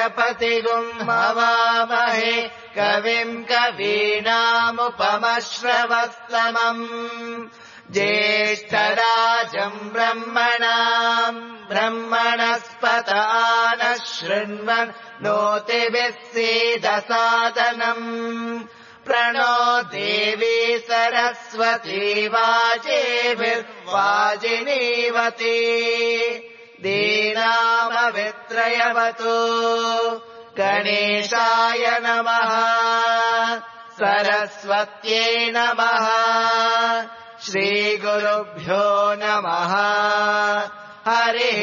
गणपतिगुम् हवामहे कविम् कवीनामुपमश्रवस्तमम् ज्येष्ठराजम् ब्रह्मणस्पत नः शृण्वन् नोतिभिः सीदसादनम् प्रणो देवी सरस्वती वाजेभिर्वाजिनीवती दीनामवित्रयवतु गणेशाय नमः सरस्वत्यै नमः श्रीगुरुभ्यो नमः हरिः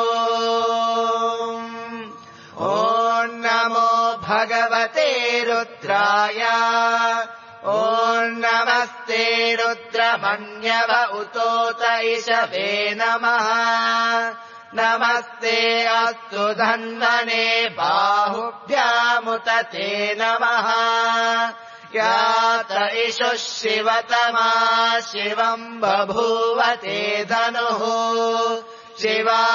ओम् ॐ नमो भगवते रुद्राय ॐ नमस्ते रुद्रमन्यव उतोत इषवे नमः नमस्ते अस्तु धन्वने बाहुभ्यामुत ते नमः यात इषुः शिवतमा शिवम् बभूव ते धनुः शिवा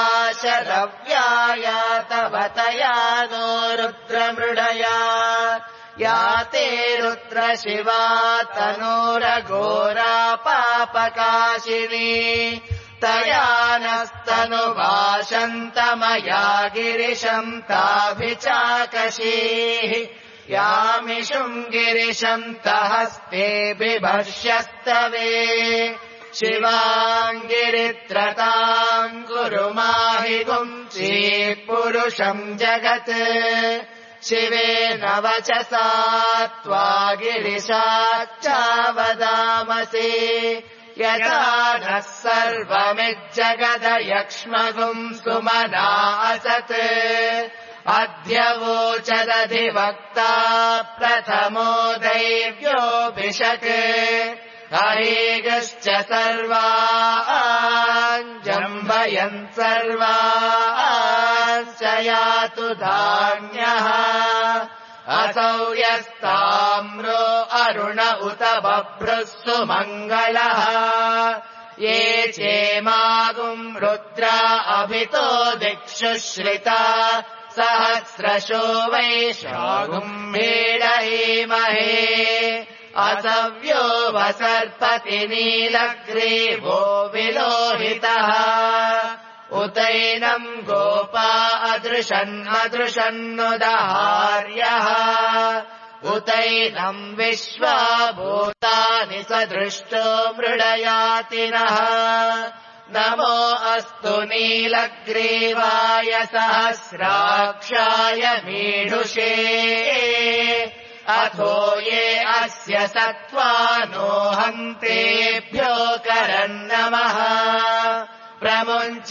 शरव्यायातवतया नो रुद्रमृडया या ते रुद्रशिवा तनूरघोरा पापकाशिनी तया नस्तनुभाषन्तमया गिरिशम् ताभिचाकशीः यामिषुम् गिरिशम् तहस्ते बिभर्ष्यस्तवे शिवाङ्गिरित्रताम् गुरु माहि गुंसि पुरुषम् जगत् शिवेन वचसा त्वा गिरिशाच्चावदामसि यथा नः सर्वमिज्जगदयक्ष्मगुम् सुमना असत् अद्य वोचदधिवक्ता प्रथमो दैव्योऽभिषक् अहेगश्च सर्वाञ्जम्भयन् सर्वाञ्च यातु धान्यः असौ यस्ताम्रो अरुण उत बभ्रुः सुमङ्गलः ये चेमागुम् रुद्रा अभितो दिक्षु श्रिता सहस्रशो वैशागुम् मेडयेमहे असव्यो वसर्पति नीलग्रीवो विलोहितः उतैनम् गोपा अदृशन्नुदहार्यः उतैनम् विश्वा भूतानि सदृष्टो मृडयातिनः नमो अस्तु नीलग्रीवाय सहस्राक्षाय मीढुषे अथो ये अस्य सत्त्वानो हन्तेभ्यो करन्नमः प्रमुञ्च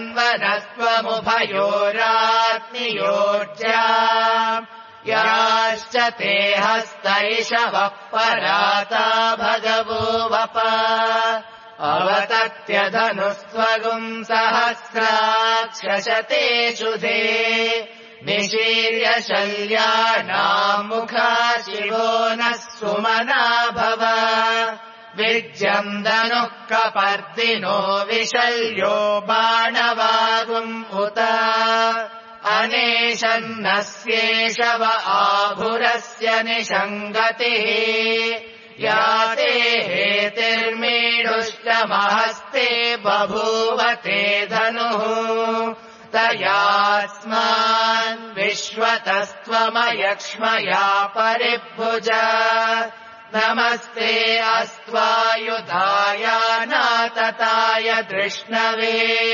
धन्वनस्त्वमुभयोरात्नियोज्या याश्च ते हस्तैषवः पराता भगवो वप अवतत्य धनुस्त्वगुम् सहस्राक्षशते शुधे निशीर्य शल्यानाम् मुखा शिवो नः सुमना भव विज्यम् धनुः कपर्दिनो विशल्यो बाणवागुम् उत अनेशन्नस्येषव आभुरस्य निषङ्गतिः या ते हेतिर्मीढुष्टमहस्ते बभूव ते धनुः तयास्मान् विश्वतस्त्वमयक्ष्मया परिभुज नमस्ते अस्त्वायुधाय नातताय धृष्णवे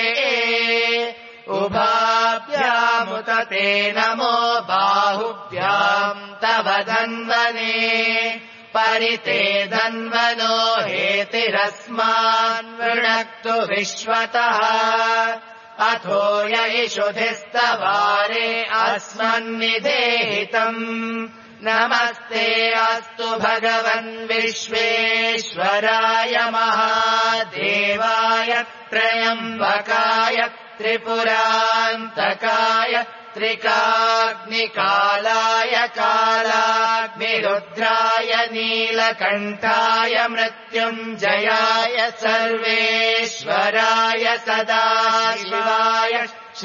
उभाभ्यामुत ते नमो बाहुभ्याम् तव धन्वने परिते धन्वनो हेतिरस्मान् वृणक्तु विश्वतः अथो य इषुधिस्तवारे अस्मन्निदेहितम् नमस्ते अस्तु भगवन् विश्वेश्वराय महादेवाय त्र्यम्बकाय त्रिपुरान्तकाय त्रिकाग्निकालाय कालाग्निरुद्राय नीलकण्ठाय मृत्युञ्जयाय सर्वेश्वराय सदाशिवाय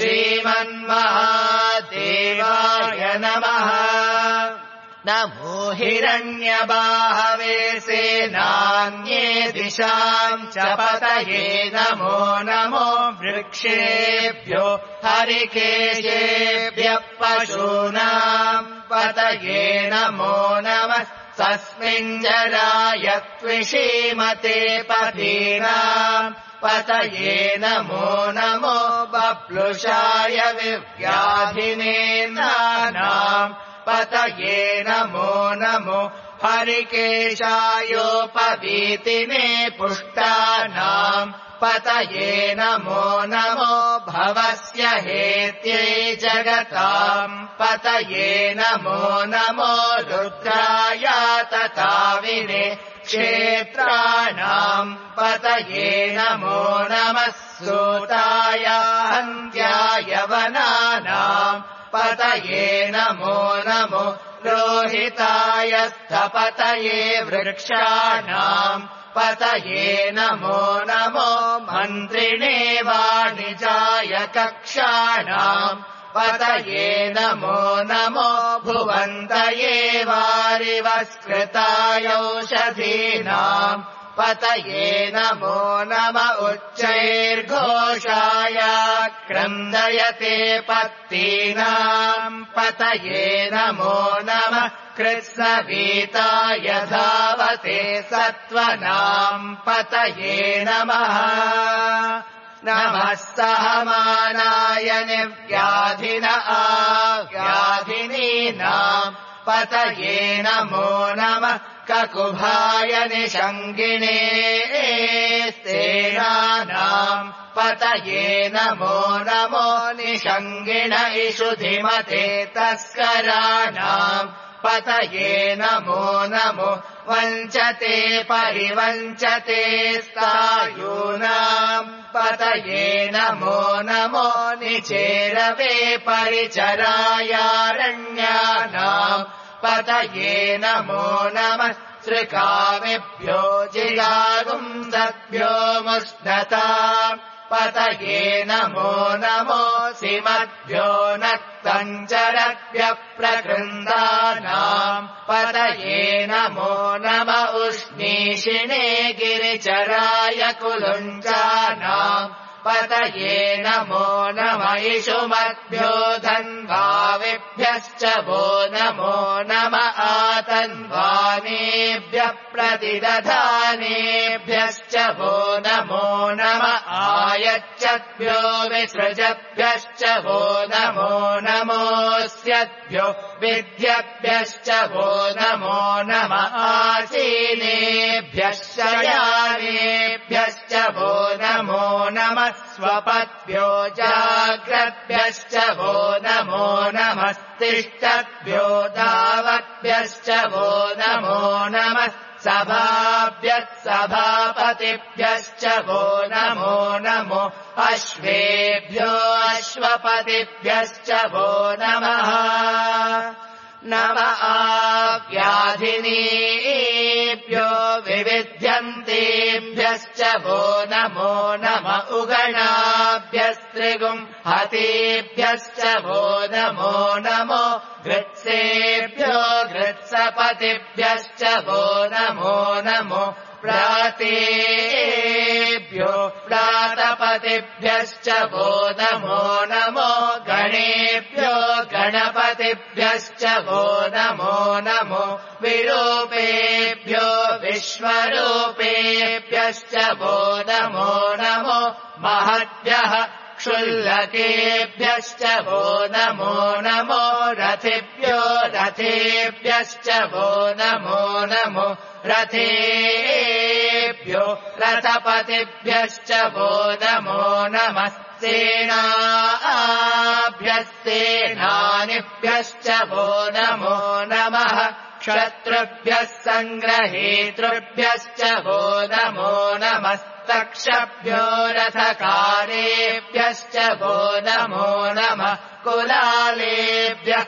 श्रीमन्महादेवाय नमः। नमो हिरण्यबाहवे सेनान्ये दिशाम् च पतये नमो नमो वृक्षेभ्यो हरिकेशेभ्यः पशूनाम् पतये नमो नमः तस्मिञ्जराय त्विषीमते पदीनाम् पतये नमो नमो बप्लुषाय विव्याधिनेन्द्राणाम् पतये नमो नमो हरिकेशायोपवीतिने पुष्टानाम् पतये नमो नमो भवस्य हेत्यै जगताम् पतये नमो नमो रुद्राय तथाविने क्षेत्राणाम् पतये नमो नमः सूताय हन्त्याय वनानाम् पतये नमो नमो रोहिताय स्थपतये वृक्षाणाम् पतये नमो नमो मन्त्रिणे वाणिजाय कक्षाणाम् पतये नमो नमो भुवन्तये वारिवस्कृताय औषधीनाम् पतये नमो नम उच्चैर्घोषाय क्रन्दयते पत्तीनाम् पतये नमो नमः कृत्स्नवीताय धावते सत्त्वनाम् पतये नमः। नमः सहमानाय निर्व्याधिन आव्याधिनीनाम् पतये नमो नमः ककुभाय निषङ्गिणे सेनानाम् पतये नमो नमो निषङ्गिण इषुधिमते तस्कराणाम् पतये नमो नमो वञ्चते परिवञ्चते स्थायूनाम् पतये नमो नमो निचेरवे परिचरायारण्यानाम् पतये नमो नमः त्रिकामेभ्यो जिगागुंसभ्यो मुष्णताम् पतये नमो नमो सिमद्भ्यो नक्तञ्जरभ्यः प्रकृन्दानाम् पतये नमो नम उष्णीषिणे गिरिचराय कुलुञ्जानाम् पतये नमो नम इषुमद्भ्यो धन्वाविभ्यश्च वो नमो नम आतन्वानेभ्यः प्रतिदधानेभ्यश्च वो नमो नम आयच्छद्भ्यो विसृजभ्यश्च वो नमो नमोऽस्यद्भ्यो विद्यभ्यश्च वो नमो नम आसीनेभ्यः शयानेभ्यश्च वो नमो नमः स्वपद्भ्यो जाग्रद्भ्यश्च वो नमो नमः तिष्ठद्भ्यो धावद्भ्यश्च वो नमो नमः सभाभ्यः सभापतिभ्यश्च वो नमो नमो अश्वेभ्यो अश्वपतिभ्यश्च वो नमः। नम आव्याधिनीभ्यो विविध्यन्तेभ्यश्च वो नमो नम उगणाभ्यस्त्रिगुम् हतेभ्यश्च वो नमो नमो घृत्सेभ्यो घृत्सपतिभ्यश्च वो नमो नमो प्रातेभ्यो प्रातपतिभ्यश्च वो नमो नमो गणेभ्यो गणपतिभ्यश्च वो नमो नमो विरूपेभ्यो विश्वरूपेभ्यश्च वो नमो नमो महद्भ्यः क्षुल्लकेभ्यश्च वो नमो नमो रथेभ्यो रथेभ्यश्च वो नमो नमो रथेभ्यो रथपतिभ्यश्च वो नमो नमः सेनाभ्यः सेनानिभ्यश्च स्वामिभ्यश्च वो नमो नमः क्षत्रुभ्यः सङ्ग्रहेतृभ्यश्च वो नमो नमस्तक्षभ्यो रथकारेभ्यश्च वो नमो नमः कुलालेभ्यः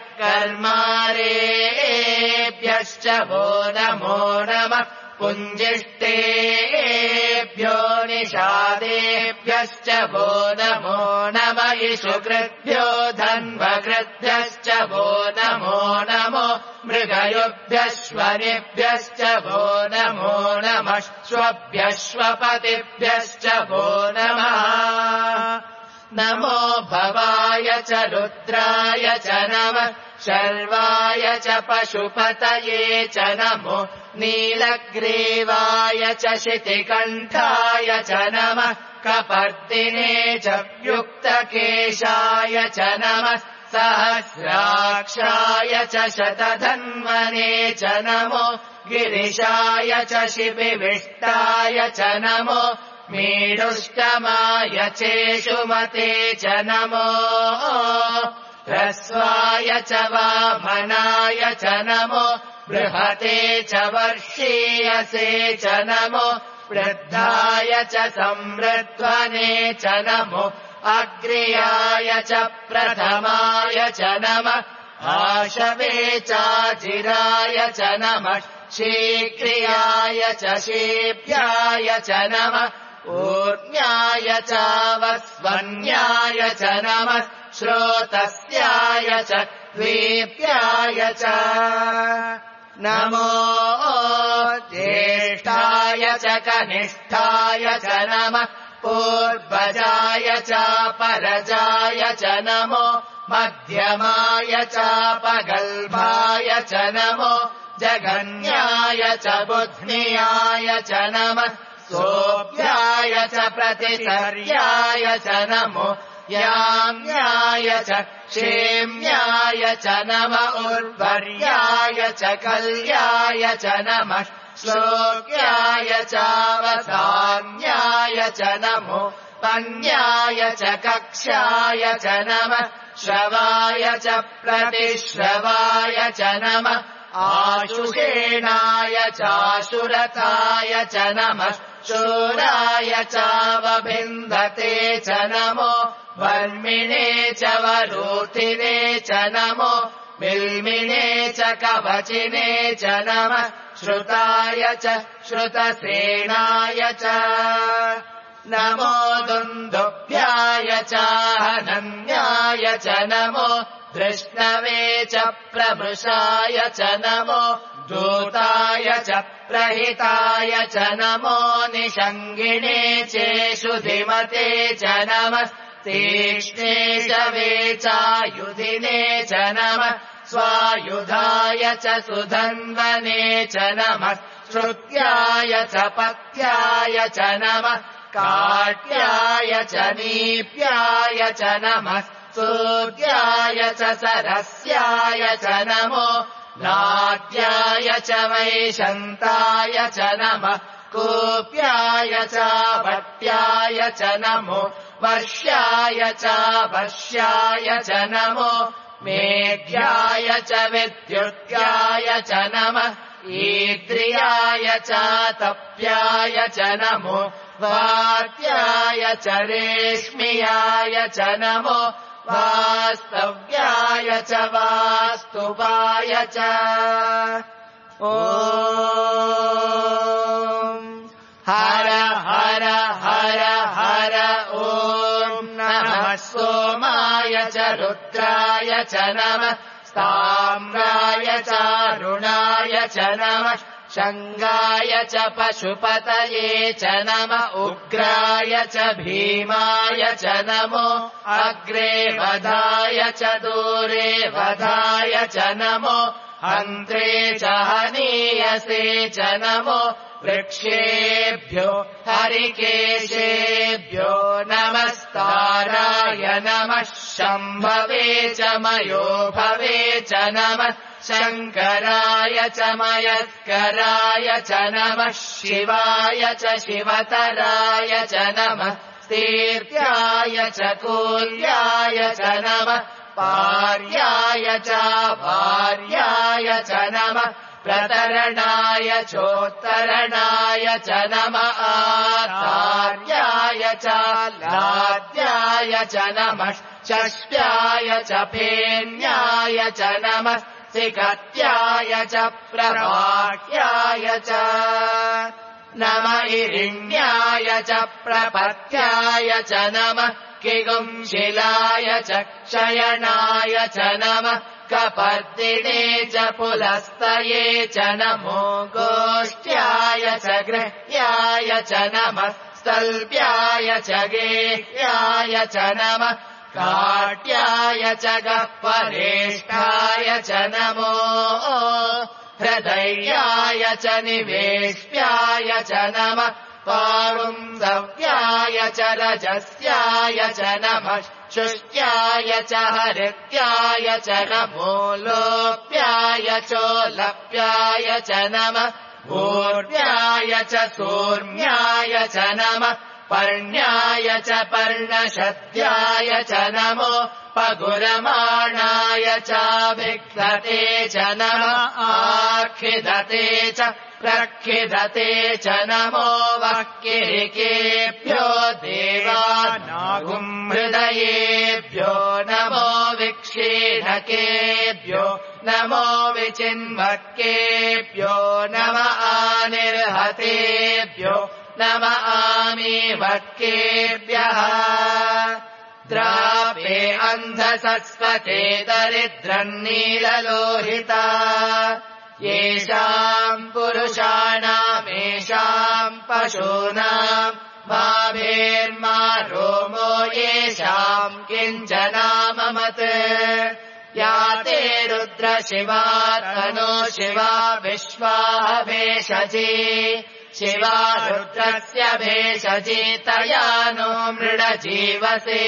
कर्मारेभ्यश्च वो नमो नमः पुञ्जिष्टेभ्यो निषादेभ्यश्च वो नमो नमः इषुकृभ्यो धन्वकृभ्यश्च वो नमो नमो मृगयुभ्यश्वनिभ्यश्च वो नमो नमः श्वभ्यश्वपतिभ्यश्च वो नमः नमो भवाय च रुद्राय च नमः शर्वाय च पशुपतये च नमो नीलग्रीवाय च शितिकण्ठाय च नमः कपर्दिने च युक्तकेशाय च नमः सहस्राक्षाय च शतधन्वने च नमो गिरिशाय च शिबिविष्टाय च नमो मीडुष्टमाय चेषुमते च नमो ह्रस्वाय च वामनाय च नमो बृहते च वर्षीयसे च नमो वृद्धाय च संवृध्वने च नमो अग्र्याय च प्रथमाय च नमः आशवे चाचिराय च नमः शीघ्रियाय च शीभ्याय च नमः ऊर्ण्याय चावस्वन्याय च नमः श्रोतस्याय च द्वीप्याय च नमो ज्येष्ठाय च कनिष्ठाय च नमः पूर्वजाय चापरजाय च नमो मध्यमाय चापगल्भाय च नमो जघन्याय च बुध्नियाय च नमः सोऽभ्याय च प्रतिचर्याय च नमो याम्याय च क्षेम्याय च नम उर्वर्याय च कल्याय च नमः श्लोक्याय चावसान्याय च नमो पन्याय च कक्षाय च नमः श्रवाय च प्रतिश्रवाय च नमः आशुषेणाय चाशुरताय च नमः शूराय चावभिन्दते च नमो वर्मिणे च वरूथिने च नमो बिल्मिने च कवचिने च नमः श्रुताय च श्रुतसेनाय च नमो दुन्दुभ्याय चाहनन्याय च नमो धृष्णवे च प्रमृषाय च नमो दूताय च प्रहिताय च नमो निषङ्गिणे चेषुधिमते च नमः तीक्ष्णे शवे चायुधिने च नमः स्वायुधाय च सुधन्वने च नमः श्रुत्याय च पत्याय च नमः काट्याय च नीप्याय च नमः सूर्याय च सरस्याय च नमो नाट्याय च वैशन्ताय च नमः कूप्याय च भट्याय च नमो वर्ष्याय च वर्ष्याय च नमो मेघ्याय च विद्युत्याय च नमः ईद्रियाय च तप्याय च नमो वात्याय च रेश्मियाय च नमो वास्तव्याय च वास्तुवाय च ॐ हर हर हर हर ॐ नमः सोमाय च रुद्राय च नमः ताम्राय चारुणाय च नमः शङ्गाय च पशुपतये च नम उग्राय च भीमाय च नमो अग्रे वधाय च दूरे वधाय च नमो हन्त्रे च हनीयसे च नमो वृक्षेभ्यो हरिकेशेभ्यो नमस्ताराय नमः शम्भवे च मयो भवे च नमः शङ्कराय च मयस्कराय च नमः शिवाय च शिवतराय च नमः स्तीर्याय च कूल्याय च नमः पार्याय च भार्याय च नमः प्रतरणाय चोत्तरणाय च नमः आचार्याय च लाद्याय च नमः षष्ट्याय च फेन्याय च नमः सिकत्याय च प्रभाक्याय च नम इरिण्याय च प्रपत्याय च नमः किगुंशिलाय च क्षयणाय च नमः कपर्दिने च पुलस्तये च नमो गोष्ठ्याय च गृह्याय च नमः स्तल्प्याय च गेह्याय च नमः काट्याय च गह्वरेष्ठाय च नमो हृदयाय च निवेश्याय च नमः पारुन्दव्याय च रजस्याय च नमः शुष्ट्याय च हरित्याय च नमो लोप्याय चोलप्याय च नमः भूर्याय च सूर्म्याय च नमः पर्ण्याय च पर्णशद्याय च नमो पगुरमाणाय चाभिक्षते च नमः आखिदते च प्रखिदते च नमो वक्किरिकेभ्यो देवानागुम् हृदयेभ्यो नमो विक्षीणकेभ्यो नमो विचिन्वक्केभ्यो नम आनिर्हतेभ्यो नम आमीवक्केभ्यः द्रापे अन्धसस्वते दरिद्रन्नीललोहिता येषाम् पुरुषाणामेषाम् पशूनाम् माभेर्मा रोमो येषाम् किञ्चनाममत् या ते रुद्रशिवा तनो शिवा विश्वाः भेषजी शिवा रुद्रस्य भेषजी तया नो मृडजीवसे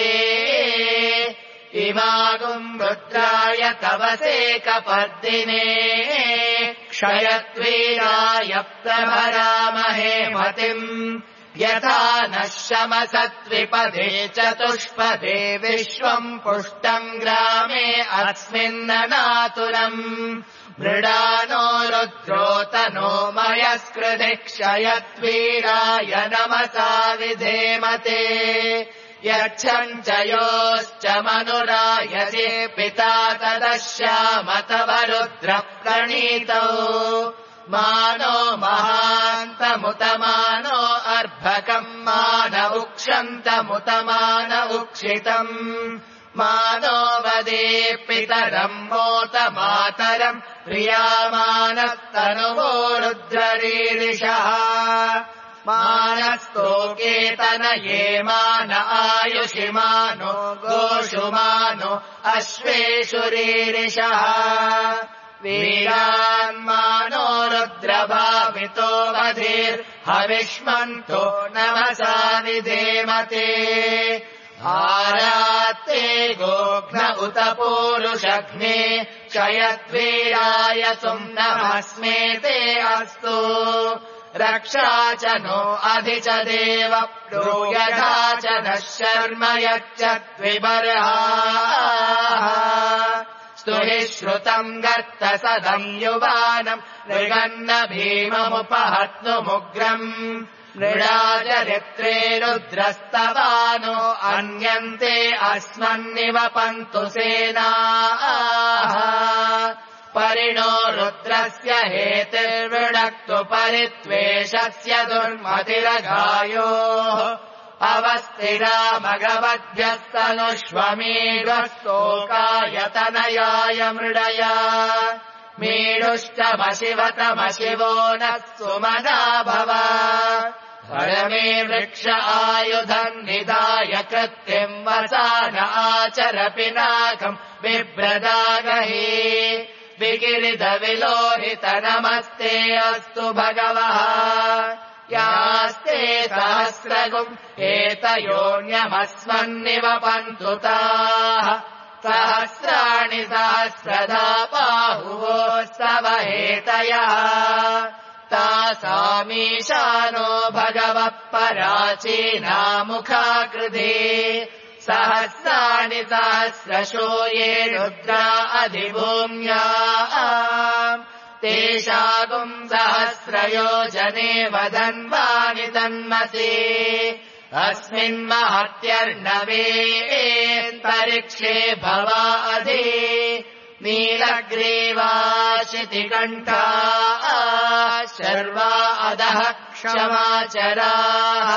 इमागुम् रुद्राय कवसे कपर्दिने क्षयत्वीराय प्रभरामहे मतिम् यथा नः शमसत्विपदे चतुष्पदे विश्वम् पुष्टम् ग्रामे अस्मिन्ननातुलम् मृडानो रुद्रोतनो मयस्कृधि क्षयत्वीराय नमसा विधेमते यच्छम् च योश्च मनुरायसे पिता तदश्याम तव रुद्र प्रणीतौ मानो महान्तमुतमानो अर्भकम् मान उक्षन्तमुतमान उक्षितम् मानो वदे पितरम् मोत मातरम् प्रियामानस्तनुवो रुद्ररीरिषः मानस्तोकेतनये मान आयुषिमानो गोषुमानो अश्वेषु रीरिषः वीरान्मानो रुद्रभावितो वधीर्हविष्मन्तो नमसा विधेमते आरात्ते गोघ्न उत पूरुषघ्ने क्षयद्वीराय सुम्नमस्मेते अस्तु रक्षा च नो अधि च देव प्रोयधा च नः शर्म यच्च द्विबर्हाः स्तुहि श्रुतम् गर्तसदम् युवानम् नृगन्न भीममुपहत्नुमुग्रम् नृडाचरित्रे रुद्रस्तवानो अन्यन्ते अस्मन्निवपन्तु सेनाः परिणो रुद्रस्य हेतिर्वृणक्तु परित्वेषस्य दुर्मतिरघायोः अवस्थिरा मघवद्भ्यस्तनुष्वमीढस्तोकायतनयाय मृडया मीढुश्चमशिवतमशिवो नः सुमना भव परमे वृक्ष आयुधम् निधाय कृत्तिम् वसान आचर पिनाकम् बिभ्रदागहि विकिरित विलोहित नमस्ते अस्तु भगवः यास्ते सहस्रगुम् एतयोऽन्यमस्मन्निवपन्तु ताः सहस्राणि सहस्रधा बाहुवोस्तव हेतयः तासामीशानो भगवः पराचीनामुखाकृते सहस्राणि सहस्रशो ये रुद्रा अधिभूम्या तेषागुम् सहस्रयोजने वदन्वानि तन्मसे अस्मिन्महत्यर्णवेऽन्तरिक्षे भवाधि नीलग्रीवाशितिकण्ठा शर्वा अधः क्षमाचराः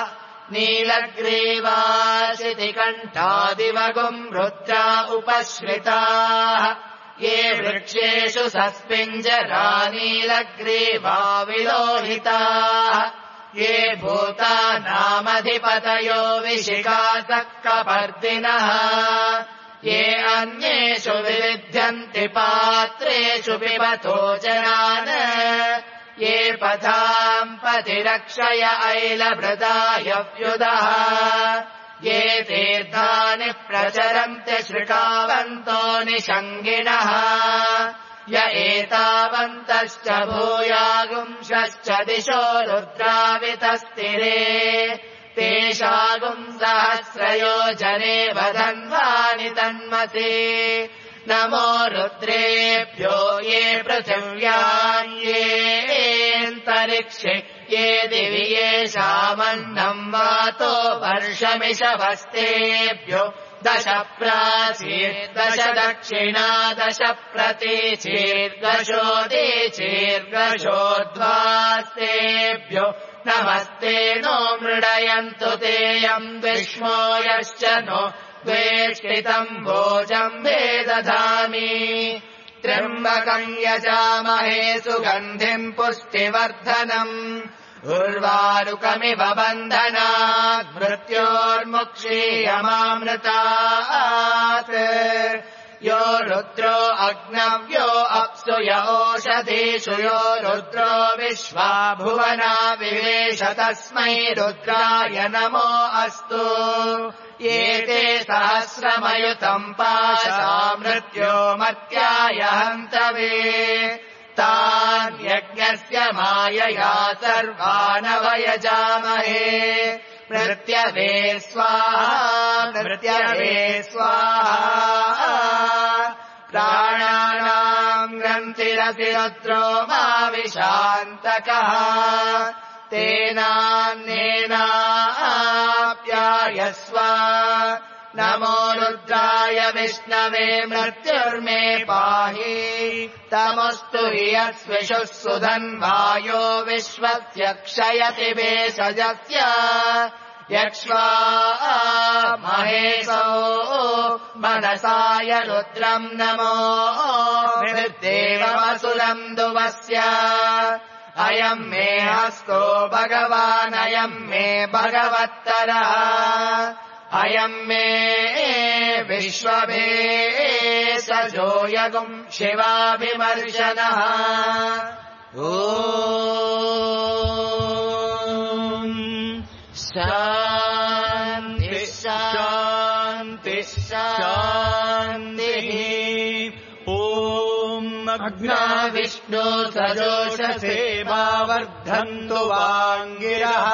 नीलग्रीवाशितिकण्ठादिवगुम् रुद्रा उपश्रिताः ये वृक्षेषु सस्मिञ्जरा नीलग्रीवा विलोहिताः ये भूतानामधिपतयो विशिखासक्कपर्दिनः ये अन्येषु विविध्यन्ति पात्रेषु पिबतो जनान् ये पथाम् पतिरक्षय ऐलभृदायव्युदः ये तीर्थानि प्रचरन्ति श्रिकावन्तो निषङ्गिणः य एतावन्तश्च भूयागुंशश्च दिशो रुद्रावितस्तिरे तेषागुम् सहस्रयोजने वदन्वानि तन्मसे नमो रुद्रेभ्यो ये पृथिव्याम् येऽन्तरिक्षे ये दिवि येषामन्नम् वातो वर्षमिषवस्तेभ्यो दश प्राचीर्दश दक्षिणा दश प्रतीचीर्दशोदीचीर्दशोद्वास्तेभ्यो नमस्ते नो मृडयन्तु तेऽयम् विष्मो यश्च नो द्वेष्टितम् भोजम् वेदधामि त्र्यम्बकम् यजामहे सुगन्धिम् पुष्टिवर्धनम् उर्वारुकमिव बन्धनात् मृत्योर्मुक्षीयमामृतात् यो रुद्रो अग्नव्यो अप्सु य ओषधीषु यो रुद्रो विश्वा भुवना विवेश तस्मै रुद्राय नमो अस्तु ये ते सहस्रमयुतम् पाशा मृत्यो मर्त्याय हन्तवे तान् यज्ञस्य मायया सर्वानवयजामहे मृत्यवे स्वाहा मृत्यवे स्वाहा प्राणानाम् ग्रन्थिरसि रुद्रो मा विशान्तकः तेनान्येनाप्यायस्व नमो रुद्राय विष्णवे मृत्युर्मे पाहि तमस्तु हि यस्विषुः सुधन्वायो विश्वस्य क्षयति भेषजस्य यक्ष्वा महेशो मनसाय रुद्रम् नमो मृद्देवमसुरम् दुवस्य अयम् मे हस्तो भगवानयम् मे भगवत्तरः अयम् मे विश्वभेषजो यगुम् शिवाभिमर्शनः शान्तिः शान्तिः शान्तिः अग्ना विष्णु सजोषसे वावर्धन्तु वाङ्गिरः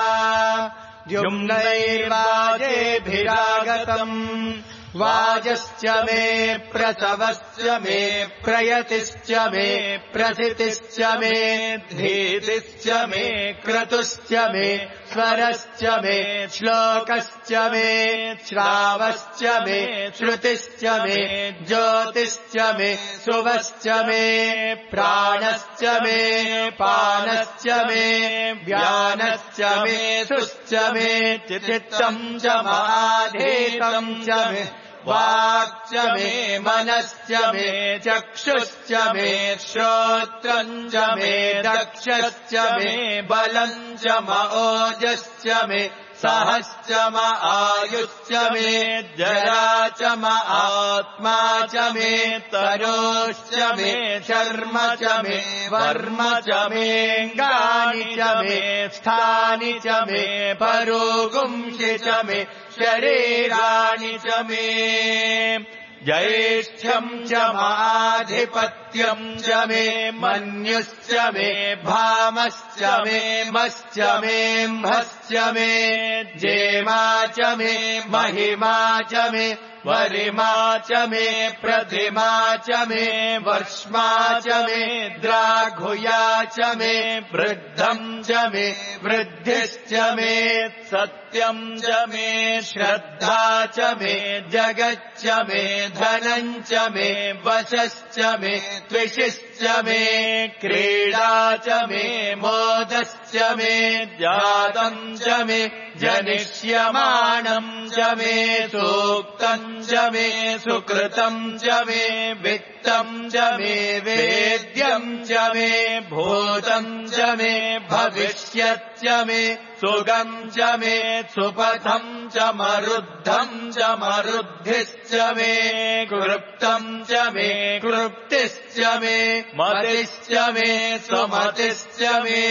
द्युम्नैर्वाजेभिरागतम् वाजश्च मे प्रसवश्च मे प्रयतिश्च मे प्रथितिश्च मे धीतिश्च मे क्रतुश्च मे स्वरश्च मे श्लोकश्च मे श्रावश्च मे श्रुतिश्च मे ज्योतिश्च मे सुवश्च मे प्राणश्च मे पानश्च मे व्यानश्च मे सुश्च मे चित्तम् च माधेतम् च मे वाक् च मे मनश्च मे चक्षुश्च मे श्रोत्रम् च मे दक्षश्च मे बलम् च म ओजश्च मे सहश्च म आयुश्च मे जरा च म आत्मा च मे तरोश्च मे शर्म च मे वर्म च मेऽङ्गानि च मे स्थानि च मे परोगुंसि च मे शरीराणि च मे ज्येष्ठ्यम् च माधिपत्यम् च मे मन्युश्च मे भामश्च मे मश्च मे म्भश्च मे जेमा च मे महिमा च मे वरिमा च मे प्रतिमा च मे वर्ष्मा च मे द्राघुया च मे वृद्धम् च मे वृद्धिश्च मे सत्यम् च मे श्रद्धा च मे जगच्च मे धनम् च मे वशश्च मे त्विषिश्च मे क्रीडा च मे मोदश्च मे जातम् च मे जनिष्यमाणम् च मे सूक्तम् च मे सुकृतम् च मे वित्तम् च मे वेद्यम् च मे भूतम् च मे भविष्यच्च मे सुगम् च मे सुपथम् च मरुद्धम् च मरुद्धिश्च मे कृप्तम् च मे कृप्तिश्च मे मतिश्च मे सुमतिश्च मे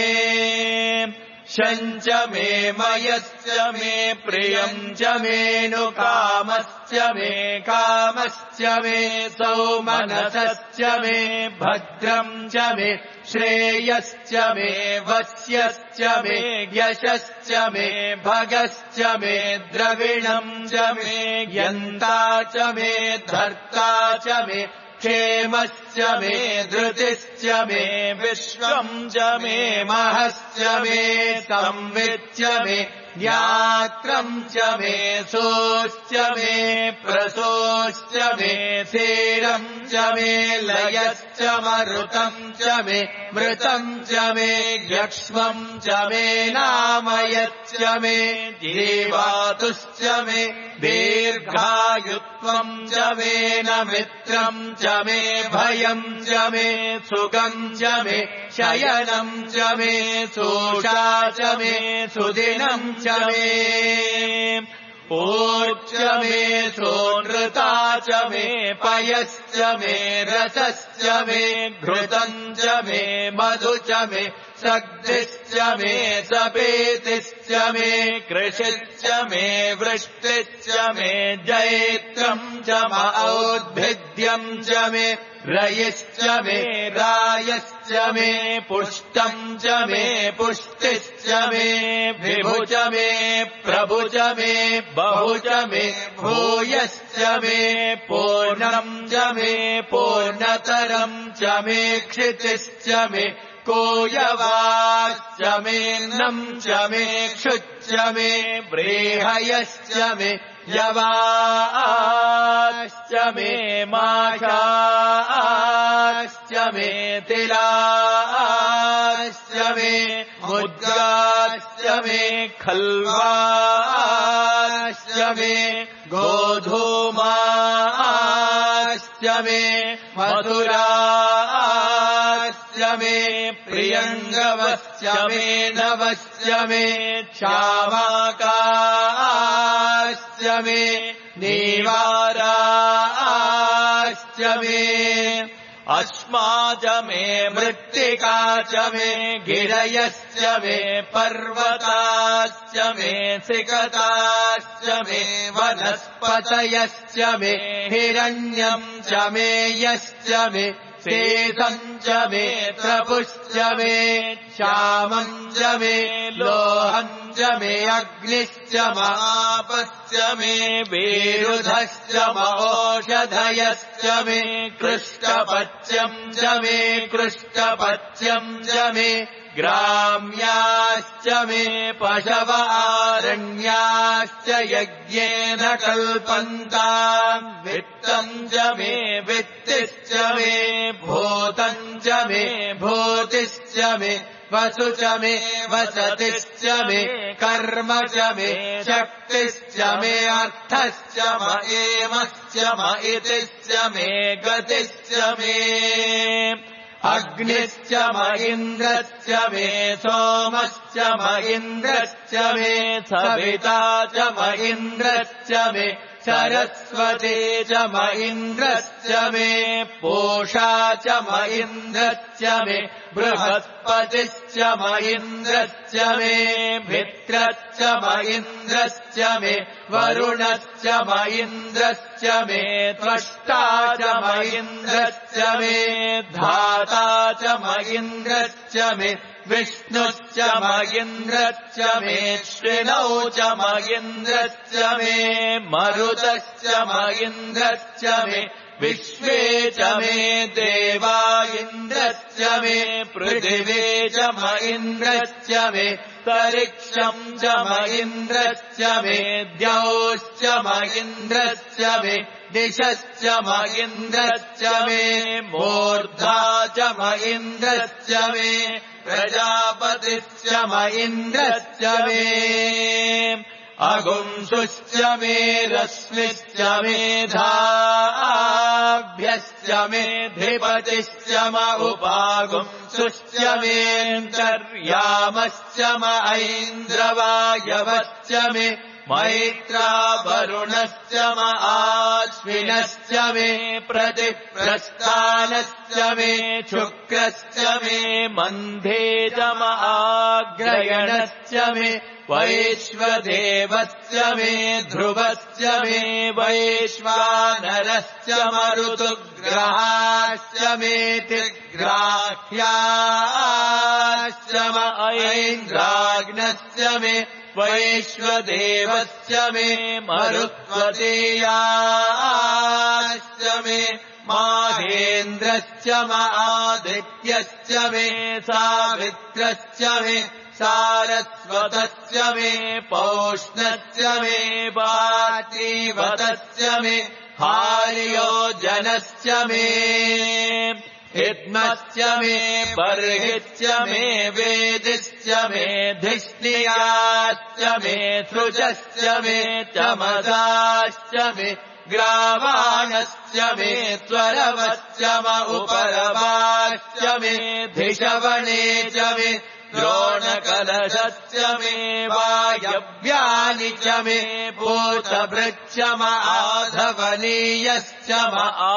शञ्च मे मयश्च मे प्रियम् च मेऽनुकामश्च मे कामश्च मे सौमनसश्च मे भद्रम् च मे श्रेयश्च मे वस्यश्च मे यशश्च मे भगश्च मे द्रविणम् च मे यन्ता च मे धर्ता च मे क्षेमश्च मे धृतिश्च मे विश्वम् च मे महश्च मे संविच्च मे ज्ञात्रम् च मे सोश्च मे प्रसोश्च मे सेरम् च मे लयश्च मरुतम् च मे मृतम् च मे यक्ष्मम् च मे नामयच्च मे जीवातुश्च मे दीर्घायुत्वम् च मे न मित्रम् च मे भयम् च मे सुखम् च मे शयनम् च मे सोषा च मे सुदिनम् च मे ऊर्च मे सोनृता च मे पयश्च मे रसश्च मे घृतम् च मे मधु च मे सग्धिश्च मे सपेतिश्च मे कृषिश्च मे वृष्टिश्च मे जैत्रम् च म औद्भिद्यम् च मे रयिश्च मे रायश्च मे पुष्टम् च मे पुष्टिश्च मे विभु च मे प्रभु च मे बहु च मे भूयश्च मे पूर्णम् च मे पूर्णतरम् च मे क्षितिश्च मे कोयवाश्च मे नम् च मे क्षुच्च मे व्रीहयश्च मे यवाश्च मे माशाश्च मे तिलाश्च मे मुद्गाश्च मे खल्वाश्च मे गोधूमाश्च मे मधुराश्च मे प्रियङ्गवश्च मे नवश्च मे क्षामाकाश्च मे नीवाराश्च मे अश्मा च मे मृत्तिका च मे गिरयश्च मे पर्वताश्च मे सिकताश्च मे वनस्पतयश्च मे हिरण्यम् च मे यश्च मे सेतम् च मे त्रपुश्च मे श्यामम् च मे लोहम् च मे अग्निश्च मापश्च मे विरुधश्च मौषधयश्च मे कृष्टपच्यम् च मे कृष्टपच्यम् च मे ग्राम्याश्च मे पशव आरण्याश्च यज्ञेन कल्पन्ताम् वित्तम् च मे वित्तिश्च मे भूतम् च मे भूतिश्च मे वसु च मे वसतिश्च मे कर्म च मे शक्तिश्च मे अर्थश्च म एमश्च म इतिश्च मे गतिश्च मे अग्निश्च म इन्द्रश्च मे सोमश्च म इन्द्रश्च मे सविता च म इन्द्रश्च मे सरस्वती च म इन्द्रश्च मे पूषा च म इन्द्रश्च मे बृहस्पतिश्च म इन्द्रश्च मे मित्रश्च म इन्द्रश्च मे वरुणश्च म इन्द्रश्च मे त्वष्टा च म इन्द्रश्च मे धाता च म इन्द्रश्च मे विष्णुश्च म इन्द्रश्च मे श्विनौ च म इन्द्रश्च मे मरुतश्च म इन्द्रश्च मे विश्वे च मे देवा इन्द्रश्च मे पृथिवे च म इन्द्रश्च मे तरिक्षम् च म इन्द्रश्च मे द्यौश्च म इन्द्रश्च मे दिशश्च म इन्द्रश्च मे मूर्धा च म इन्द्रश्च मे प्रजापतिश्च म इन्द्रश्च मे अगुंसुश्च मे रश्मिश्च मे धाभ्यश्च मे धिपतिश्च म उपागुंसुश्च मेऽन्तर्यामश्च म ऐन्द्रवायवश्च मे मैत्रा वरुणश्च म आश्विनश्च मे प्रतिप्रस्थानश्च मे शुक्रश्च मे मन्धे च म आग्रयणश्च मे वैश्वदेवश्च मे ध्रुवश्च मे वैश्वानरश्च म ऋतुग्रहाश्च मे तिग्राह्याश्च म ऐन्द्राग्नश्च मे वैश्वदेवश्च मे मरुत्वतीयाश्च मे माहेन्द्रश्च म आदित्यश्च मे सावित्रश्च मे सारस्वतश्च मे पौष्णश्च मे पार्थिवतश्च मे हार्योजनश्च मे हिद्मश्च मे बर्हिश्च मे वेदिश्च मे धिष्णियाश्च मे सृजश्च मे चमसाश्च मे ग्रावाणश्च मे स्वरवश्च म उपरवाश्च मे धिषवणे च मे द्रोणकलशश्च मे वायव्यानि च मे पूतभृच्च म आधवनीयश्च म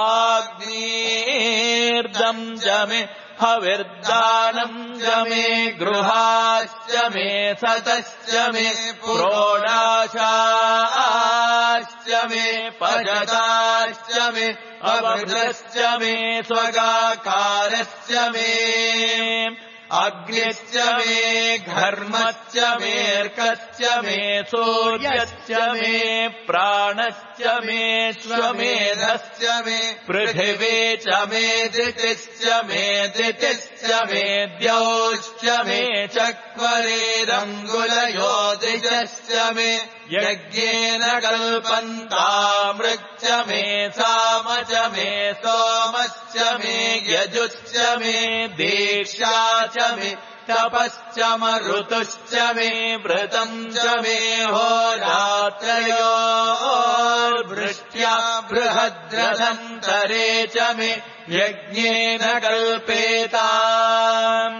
आग्नेर्दम् च मे हविर्दानम् च मे गृहाश्च मे सतश्च मे प्रोडाशाश्च मे पशताश्च मे अवृतश्च मे स्वगाकारश्च मे अग्निश्च मे घर्मश्च मेऽर्कश्च मे सूर्यश्च मे प्राणश्च मे श्वमेधश्च मे पृथिवे च मे दितिश्च मे दितिश्च मे द्यौश्च मे चक्वरेरङ्गुलयो दिशश्च मे यज्ञेन कल्पन्तामृच्च मे साम च मे सोमश्च मे यजुश्च मे दीक्षा च मे तपश्च म ऋतुश्च मे व्रतम् च मे होरात्रयोर्वृष्ट्या बृहद्रथन्तरे च मे यज्ञेन कल्पेताम्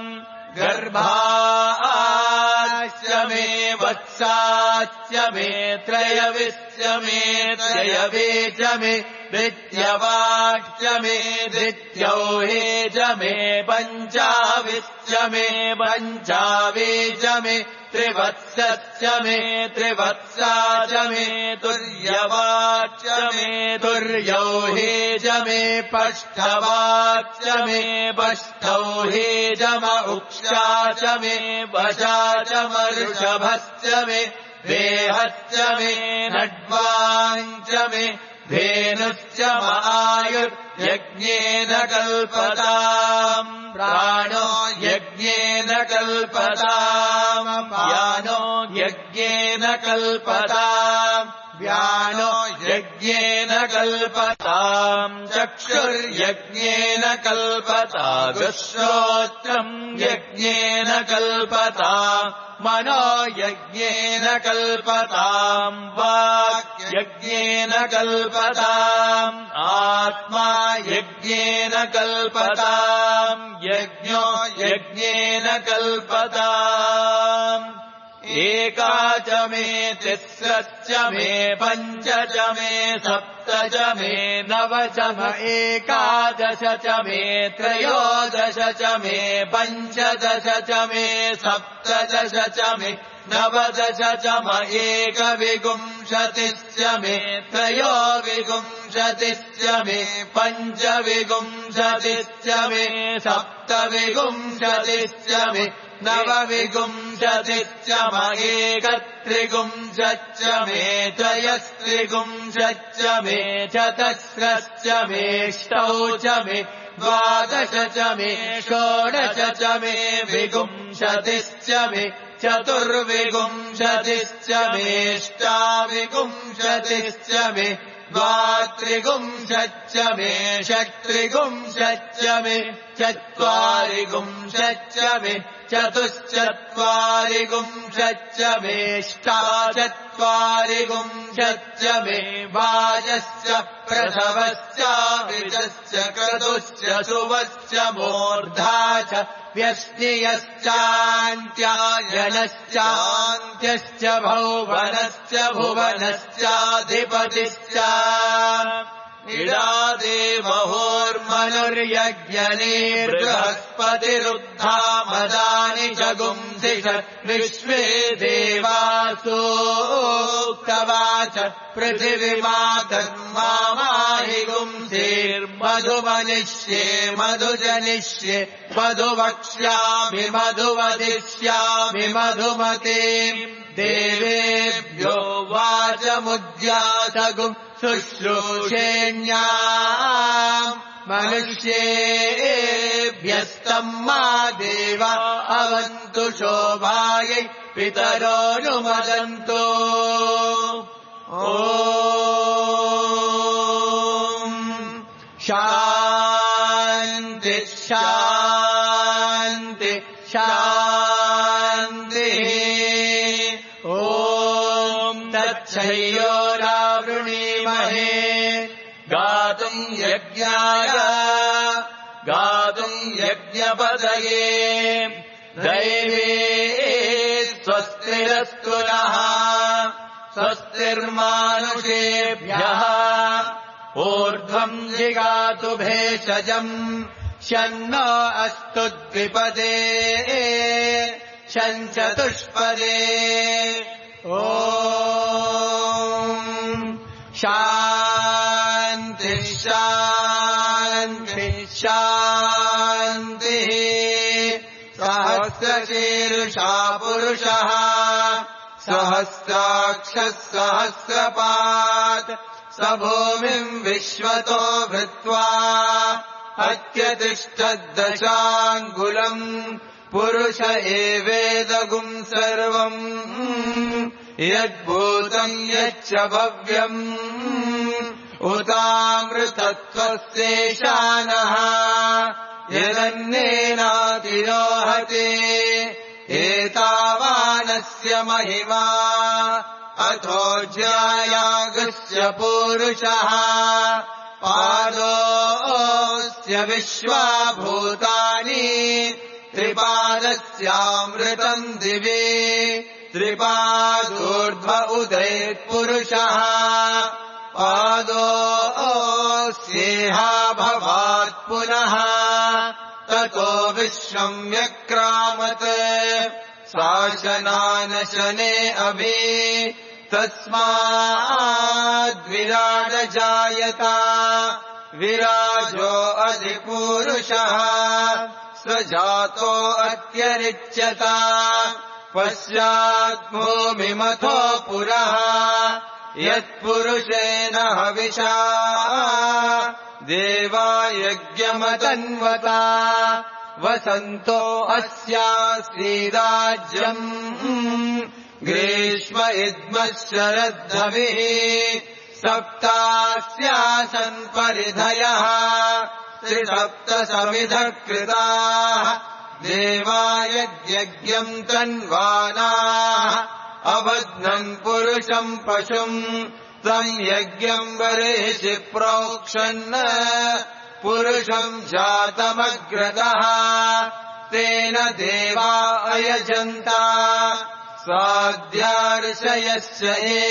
गर्भाश्च मे वत्साश्च मे त्रयविश्च मे त्रयवे च मे द्वितीयवाक्च मे द्वितीयौहे च मे पञ्चाविश्च मे पञ्चावे च मे त्रिवत्सश्च मे त्रिवत्सा च मे तुर्यवाक्च मे तुर्यौहे च मे पष्ठवाक्च मे पष्ठौहे च म उक्षा च मे वशा च म ऋषभश्च मे देहश्च मे नड्वाञ्च मे धेनुश्च म आयुर्यज्ञेन कल्पताम् प्राणो यज्ञेन कल्पताम् व्यानो यज्ञेन कल्पताम् व्यानो यज्ञेन कल्पताम् चक्षुर्यज्ञेन कल्पताम् श्रोत्रम् यज्ञेन कल्पताम् मनो यज्ञेन कल्पताम् वाक् यज्ञेन कल्पताम् आत्मा यज्ञेन कल्पताम् यज्ञो यज्ञेन कल्पता एका च मे तिस्रश्च मे पञ्च च मे सप्त च मे नव च मे एकादश च मे त्रयोदश च मे पञ्चदश च मे सप्तदश च मे नवदश च मे एकविंशतिश्च मे त्रयोविंशतिश्च मे पञ्चविंशतिश्च मे सप्तविंशतिश्च मे नवविंशतिश्च मे एकत्रिंशच्च मे त्रयस्त्रिंशच्च मे चतस्रश्च मे अष्टौ च मे द्वादश च मे षोडश च मे विंशतिश्च मे चतुर्विंशतिश्च मे अष्टाविंशतिश्च मे द्वात्रिंशच्च मे षट्त्रिंशच्च मे चत्वारिंशच्च मे चतुश्चत्वारिंशच्च मे अष्टाचत्वारिंशच्च मे वाजश्च प्रसवश्च विजश्च क्रतुश्च शुभश्च मूर्धा च व्यष्टियश्चान्त्यायनश्चान्त्यश्च भौवनश्च भुवनश्चाधिपतिश्च इडादेवहोर्मनुर्यज्ञनीर्बृहस्पतिरुद्धा मदानि जगुंसिषत् विश्वे देवासोक्तवाच पृथिवीमातर्माहि गुंसेर्मधुमनिष्ये मधुजनिष्ये मधुवक्ष्यामि मधुवदिष्यामि मधुमते देवेभ्यो वाचमुद्यासगुम् शुश्रूषेण्याम् मनुष्येभ्यस्तम् मा देवा अवन्तु शोभायै पितरोऽनुमदन्तु शान्ति शान्ति शान्तिः तच्छयोरावृणीमहे गातुम् यज्ञाय गातुम् यज्ञपतये दैवे स्वस्तिरस्तु नः स्वस्तिर्मानुषेभ्यः ऊर्ध्वम् जिगातु भेषजम् शन्नो अस्तु द्विपदे शञ्चतुष्पदे ॐ शान्ति शान्ति शान्तिः सहस्रशीर्षा पुरुषः सहस्राक्षः सहस्रपात् स भूमिम् विश्वतो भृत्वा अत्यतिष्ठद्दशाङ्गुलम् पुरुष एवेदगुम् सर्वम् यद्भूतम् यच्च भव्यम् उतामृतत्वस्येषानः यदन्येनातिरोहते एतावानस्य महिमा अथोऽज्यायागस्य पूरुषः पादोऽस्य विश्वाभूतानि त्रिपादस्यामृतम् दिवे त्रिपादोर्ध्व उदयत्पुरुषः पादोऽस्येहा भवात् पुनः ततो विश्वम् व्यक्रामत् शासनानशने अभि तस्माद्विराडजायता विराजो अधिपूरुषः स्वजातो अत्यरिच्यता पश्चाद्भूमिमथो पुरः यत्पुरुषेण हविषा देवा यज्ञमतन्वता वसन्तो अस्यासीदाज्यम् ग्रीष्म इद्मः शरद्धविः सप्तास्यासन् परिधयः त्रिसप्तसमिधः कृताः देवा यज्ञम् तन्वानाः अबध्नन् पुरुषम् पशुम् तम् यज्ञम् बर्हिषि प्रोक्षन् पुरुषम् जातमग्रतः तेन देवा अयजन्ता स्वाद्यार्षयश्च ये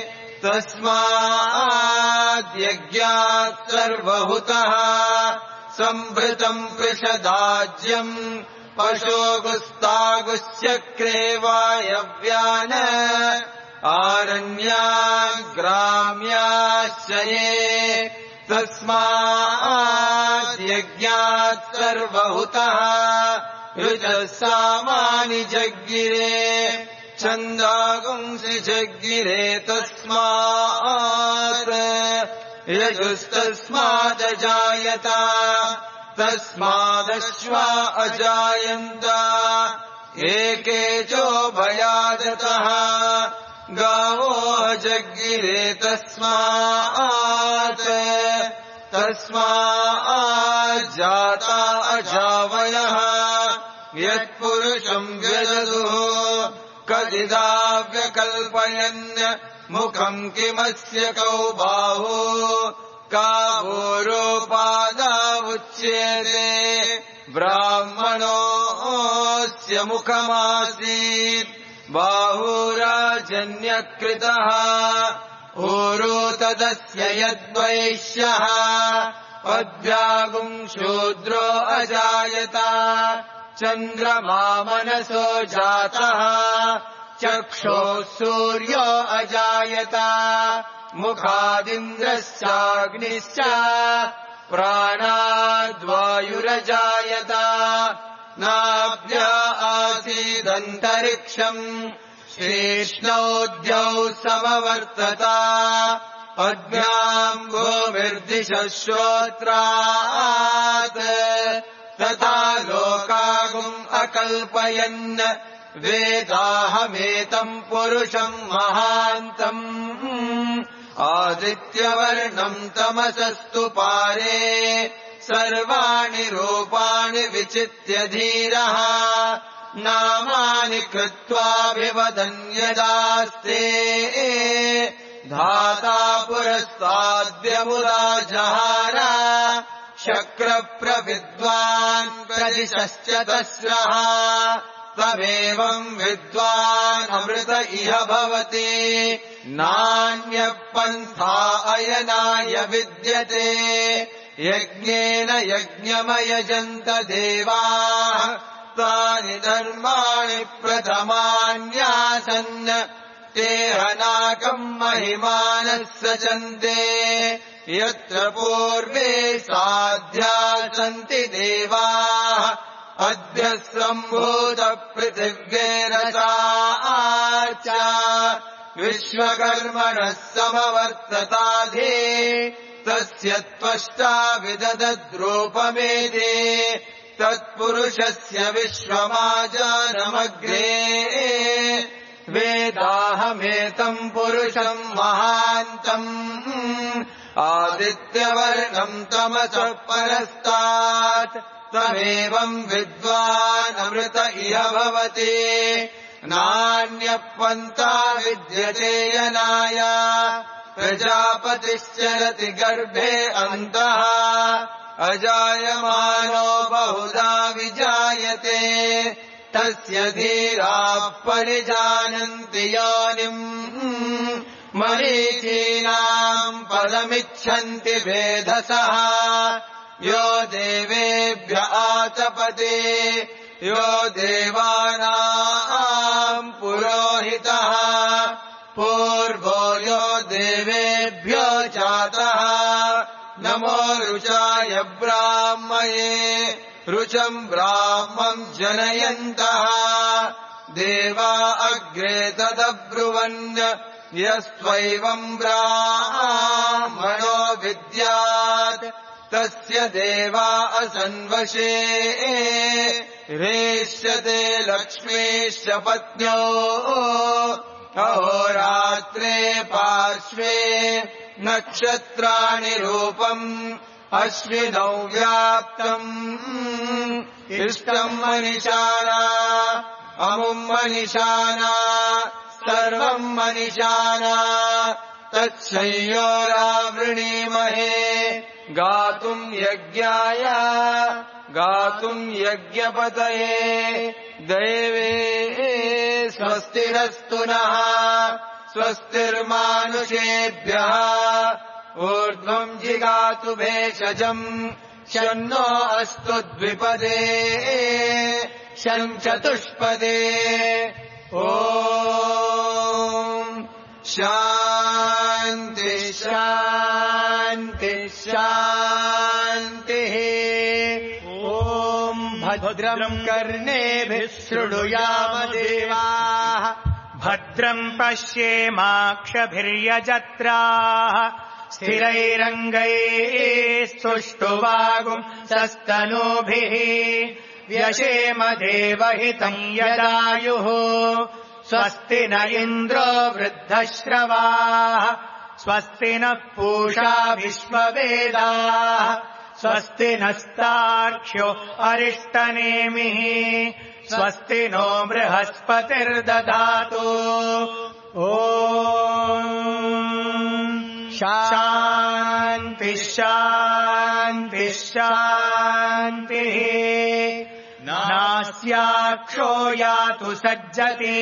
तस्माद्यज्ञात् सर्वहुतः सम्भृतम् पृषदाज्यम् पशोगुस्तागुश्चक्रे वायव्यान आरण्याग्राम्याश्च ये तस्माद्यज्ञात् सर्वहुतः ऋचः सामानि जग्गिरे छन्दागुंसि जग्गिरे तस्मात् यजुस्तस्मादजायत तस्मादश्वा अजायन्त एकेचो भयादतः गावो जग्गिरे तस्माज्जाता अजावयः यत्पुरुषम् व्यददुः कदिदाव्यकल्पयन् मुखम् किमस्य कौ बाहु कावोरोपादावुच्यते ब्राह्मणोऽस्य मुखमासीत् बाहुराजन्यकृतः ऊरो तदस्य यद्वैश्यः पद्भ्यागुम् शूद्रो अजायत चन्द्रमा मनसो जातः चक्षोः सूर्यो अजायत मुखादिन्द्रश्चाग्निश्च प्राणाद्वायुरजायत नाभ्या आसीदन्तरिक्षम् शीर्ष्णोद्यौ समवर्तत पद्भ्याम् भूमिर्दिशः श्रोत्रात् तथा लोकागुम् अकल्पयन् वेदाहमेतम् पुरुषम् महान्तम् आदित्यवर्णम् तमसस्तु पारे सर्वाणि रूपाणि विचित्य धीरः नामानि कृत्वाभिवदन् यदास्ते धाता पुरस्ताद्यमुदा जहार शक्रप्रविद्वान् प्रदिशश्च तस्रः तमेवम् विद्वान् अमृत इह भवति नान्यपन्था अयनाय विद्यते यज्ञेन यज्ञमयजन्त देवाः तानि धर्माणि प्रथमान्यासन् ते हनाकम् महिमानः सचन्ते यत्र पूर्वे साध्या सन्ति देवाः अद्य सम्भूत पृथिव्यैरसाच विश्वकर्मणः समवर्तताधे तस्य त्वष्टा विदधद्रूपमेधे तत्पुरुषस्य विश्वमाजानमग्रे वेदाहमेतम् पुरुषम् महान्तम् आदित्यवर्णम् तमसः परस्तात् तमेवम् विद्वान् अमृत इह भवति नान्यपन्था विद्यते यनाय प्रजापतिश्चरति गर्भे अन्तः अजायमानो बहुधा विजायते तस्य धीराः परिजानन्ति योनिम् मरीचीनाम् पदमिच्छन्ति वेधसः यो देवेभ्य आतपते यो देवानाम् पुरोहितः पूर्वो यो देवेभ्यो जातः नमो रुचाय ब्राह्मये रुचम् ब्राह्मम् जनयन्तः देवा अग्रे तदब्रुवन् यस्त्वैवम् ब्राह्मणो विद्यात् तस्य देवा असन्वशे रेष्यते लक्ष्मीश्च पत्न्यो अहोरात्रे पार्श्वे नक्षत्राणि रूपम् अश्विनौ व्याप्तम् इष्टम् मनिषाणा अमुम् मनिषाणा सर्वम् मनिषाणा तच्छय्योरावृणीमहे गातुम् यज्ञाय गातुम् यज्ञपतये दैवे स्वस्तिरस्तु नः स्वस्तिर्मानुषेभ्यः ऊर्ध्वम् जिगातु भेषजम् शन्नो अस्तु द्विपदे शञ्चतुष्पदे ॐ शान्ति शान्ति शान्तिः ॐ भद्रम् कर्णेभिः शृणुयाम देवाः भद्रम् पश्येमाक्षभिर्यजत्राः स्थिरैरङ्गैः सुष्ठुवागुंसस्तनूभिः व्यशेम देवहितम् यदायुः स्वस्ति न इन्द्रो वृद्धश्रवाः स्वस्ति नः पूषा विश्ववेदाः स्वस्ति नस्तार्क्ष्यो अरिष्टनेमिः स्वस्ति नो बृहस्पतिर्दधातु ॐ शान्ति शान्ति शान्तिः नास्याक्षो यातु सज्जति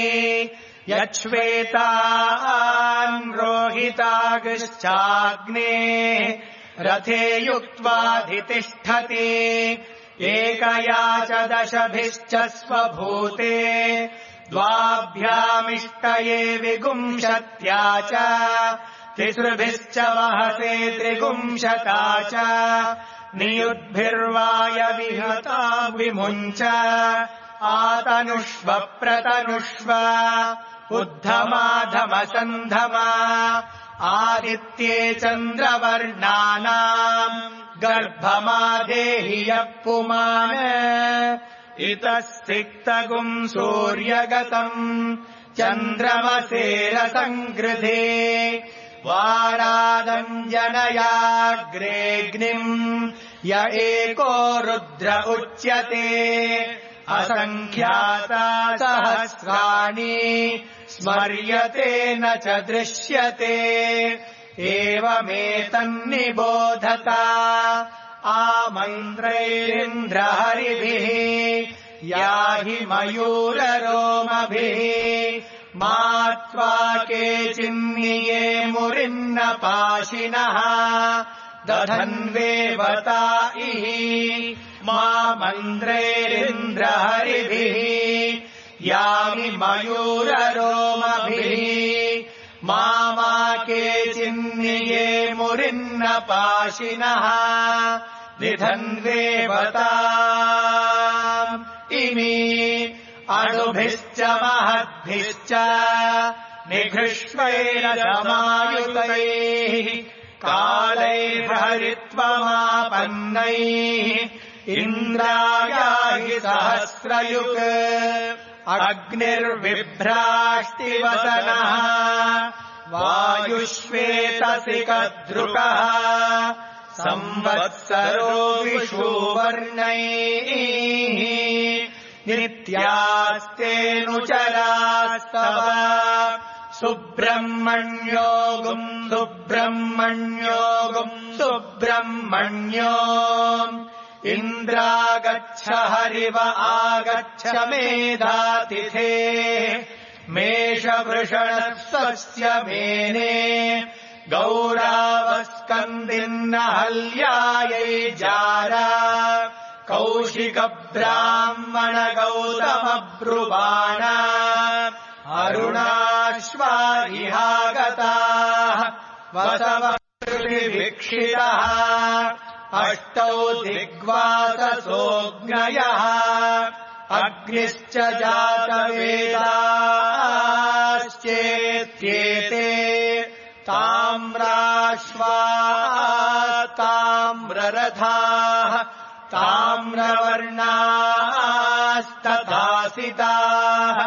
यच्छ्वेतान् रोहितागश्चाग्ने रथे युक्त्वाधितिष्ठति एकया च दशभिश्च स्वभूते द्वाभ्यामिष्टये विगुंशत्या च तिसृभिश्च वहते त्रिगुंशता च नियुद्भिर्वाय विहता विमुञ्च आतनुष्व प्रतनुष्व उद्धमाधमसन्धमा आदित्ये चन्द्रवर्णानाम् गर्भमादेहि यः पुमान् इतस्तिक्तगुम् सूर्यगतम् चन्द्रमसेरसङ्गृधे वारादञ्जनयाग्रेऽग्निम् य एको रुद्र उच्यते असङ्ख्याता सहस्राणि स्मर्यते न च दृश्यते एवमेतन्निबोधता आमन्त्रैरिन्द्रहरिभिः याहि मयूररोमभिः मात्वा केचिन्निये मुरिन्नपाशिनः दधन्वेवता इहि मामन्त्रैरिन्द्रहरिभिः यामि मयूररोमभिः मामा केचिन्निये मुरिन्नपाशिनः निधन्वेवता इमि अणुभिश्च महद्भिश्च निघृष्वैरसमायुतैः कालैर्हरित्वमापन्नैः इन्द्रायाहि सहस्रयुक् अग्निर्विभ्राष्टिवसनः वायुश्वेतसिकद्रुकः संवत्सरो विषुवर्णैः नित्यास्तेऽनुचरास्तव सुब्रह्मण्योऽगुम् सुब्रह्मण्योऽगुम् सुब्रह्मण्यो इन्द्रागच्छ हरिव आगच्छ मेधातिथे मेषवृषणस्वस्य मेने गौरावस्कन्दिन्नहल्यायै जारा कौशिकब्राह्मण गौतमब्रुवाणा अरुणाश्वा इहागताः वसवकृतिवीक्षितः अष्टौ दिग्वाससोऽग्नयः अग्निश्च जातवेदाश्चेत्येते ताम्राश्वा ताम्ररथाः ताम्रवर्णास्तथासिताः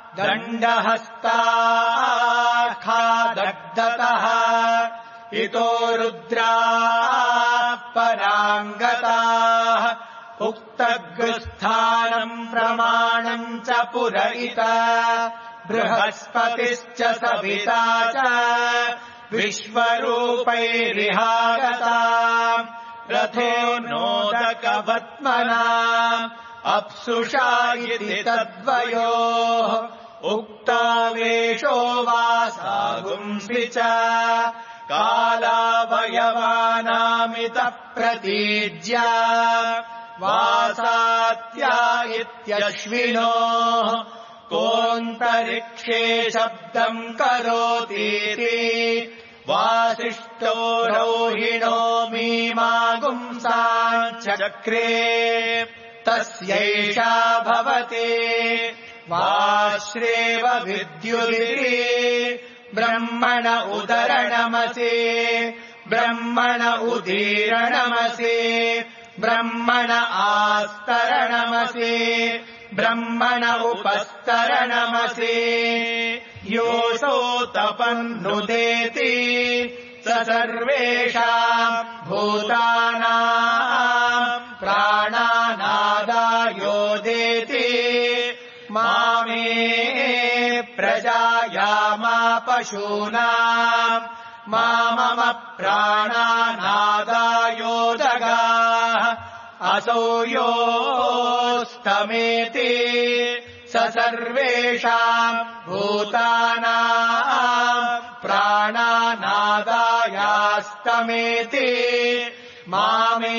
दण्डहस्ताखादग्धतः इतो रुद्राः पराङ्गताः उक्तगृस्थानम् प्रमाणम् च पुरयिता बृहस्पतिश्च सविता च विश्वरूपैरिहागता रथो नोदकवत्मना अप्सुषा इति तद्वयोः उक्तावेशो वासागुंसि च कालावयवानामितः प्रतीज्या वासात्या इत्यश्विनोः कोऽन्तरिक्षे शब्दम् करोतीति वासिष्ठो रोहिणो मीमागुंसाञ्चक्रे तस्यैषा भवति वाश्रेव विद्युदिति ब्रह्मण उदरणमसि ब्रह्मण उदीरणमसि ब्रह्मण आस्तरणमसि ब्रह्मण उपस्तरणमसि योऽसौ तपन्नुदेति स सर्वेषाम् भूतानाम् प्राणानादायोदेति मामे प्रजायामा पशूनाम् मम प्राणानादायो जगाः असौ योऽस्तमेति स सर्वेषाम् भूतानाम् प्राणानादायास्तमेति मामे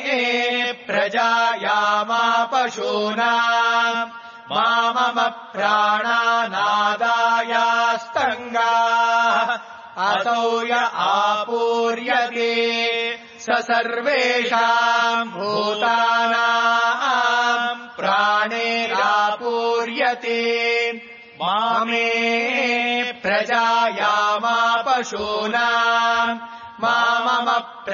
प्रजायामा पशूनाम् मम प्राणानादायास्तङ्गाः असौ य आपूर्यते स सर्वेषाम् भूतानाम् प्राणेरापूर्यते मामे प्रजायामा पशूनाम् मम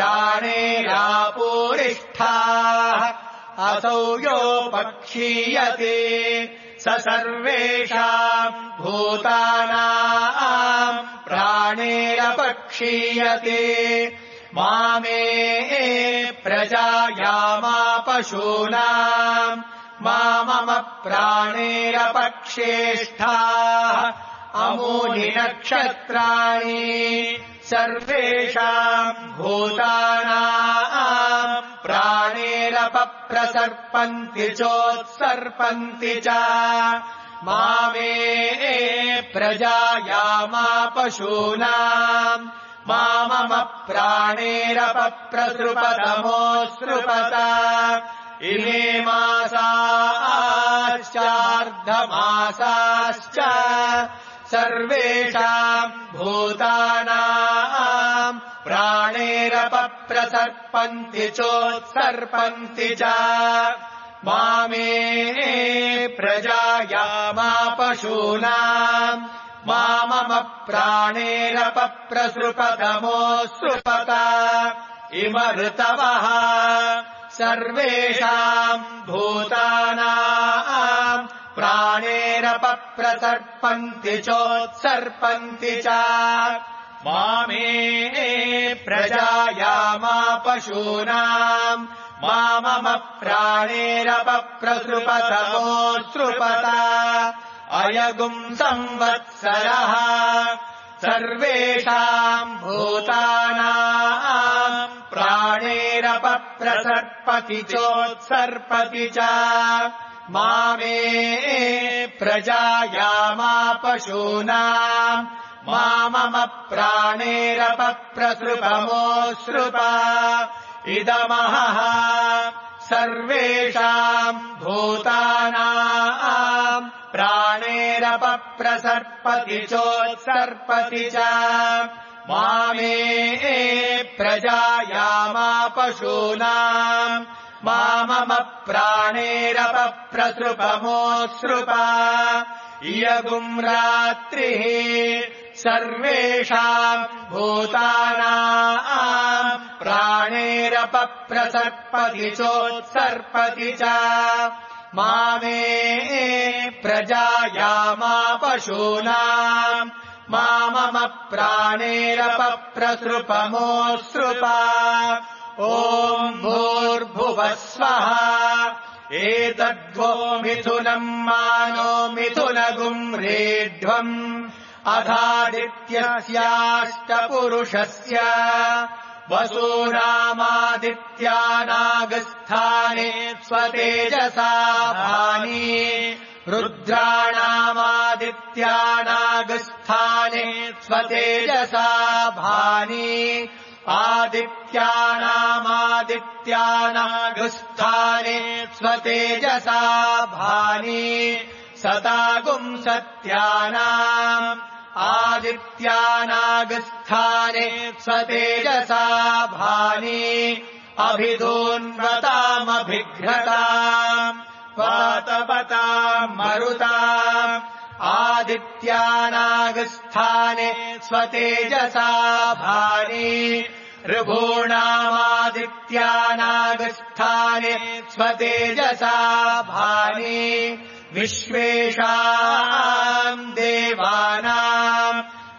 प्राणेरापूरिष्ठाः असौ योपक्षीयते स सर्वेषाम् भूतानाम् प्राणेरपक्षीयते मामे प्रजायामा पशूनाम् मम प्राणेरपक्षेष्ठाः अमूनि नक्षत्राणि सर्वेषाम् भूतानाम् प्राणेरपप्रसर्पन्ति चोत्सर्पन्ति च मामे प्रजायामा पशूनाम् मम प्राणेरपप्रसृपतमोऽसृपत इमे मासाश्चार्धमासाश्च सर्वेषाम् भूतानाम् प्राणेरपप्रसर्पन्ति चोत्सर्पन्ति च मामे प्रजायामा पशूनाम् मम प्राणेरपप्रसृपतमोऽसृपत इम ऋतवः सर्वेषाम् भूतानाम् प्राणेरपप्रसर्पन्ति चोत्सर्पन्ति च मामे प्रजायामा पशूनाम् मम प्राणेरपप्रसृपतमोऽसृपत अयगुम् संवत्सरः सर्वेषाम् भूतानाम् प्राणेरपप्रसर्पति चोत्सर्पति च मामे प्रजायामा पशूनाम् मम प्राणेरपप्रसृपमोऽसृप इदमहः सर्वेषाम् भूतानाम् प्राणेरपप्रसर्पति चोत्सर्पति च मामे प्रजायामा पशूनाम् मम प्राणेरपप्रसृपमोऽसृप इयगुम् रात्रिः सर्वेषाम् भूतानाम् प्राणेरपप्रसर्पति चोत्सर्पति च मामे प्रजायामा पशूनाम् मम प्राणेरपप्रसृपमोऽसृप ॐ भूर्भुवः स्वः एतद्वो मिथुनम् मानो मिथुनगुम् रेढ्वम् अधादित्यस्याष्टपुरुषस्य वसूनामादित्यानागस्थाने स्वतेजसा भानि रुद्राणामादित्यानागस्थाने स्वतेजसा भानि आदित्यानामादित्यानागस्थाने स्वतेजसा भानि सतागुं सत्यानाम् आदित्यानागस्थाने स्वतेजसा भानि अभिधून्वतामभिघ्रताम् वातपताम् मरुताम् आदित्यानागस्थाने स्वतेजसा भानि ऋभूणामादित्यानागस्थाने स्वतेजसा भानि विश्वेषाम् देवानाम्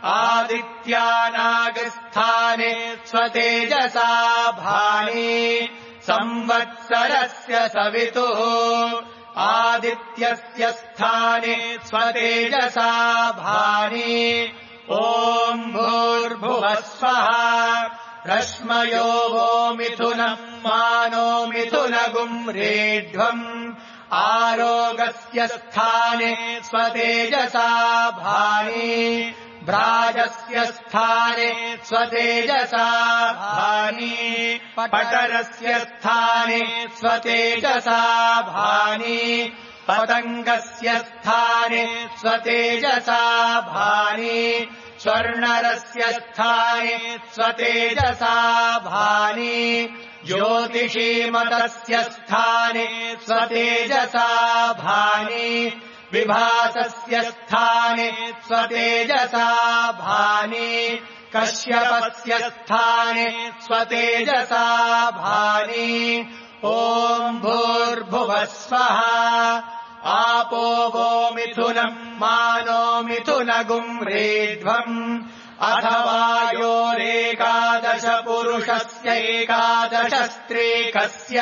आदित्यानागस्थाने स्वतेजसा भानि संवत्सरस्य सवितुः आदित्यस्य स्थाने स्वतेजसा भानि ॐ भूर्भुवः स्वः रश्मयो वो मिथुनम् मानो मिथुनगुम् रेढ्वम् आरोगस्य स्थाने स्वतेजसा भानि भ्राजस्य स्थाने स्वतेजसा भानि पटरस्य स्थाने स्वतेजसा भानि पतङ्गस्य स्थाने स्वतेजसा भानि स्वर्णरस्य स्थाने स्वतेजसा भानि ज्योतिषीमतस्य स्थाने स्वतेजसा भानि विभासस्य स्थाने स्वतेजसा भानि कश्यपस्य स्थाने स्वतेजसा भानि ॐ भूर्भुवः स्वः आपो वो मिथुनम् मानो मिथुनगुम् रेढ्वम् अथवा योरेकादश पुरुषस्यैकादश स्त्रीकस्य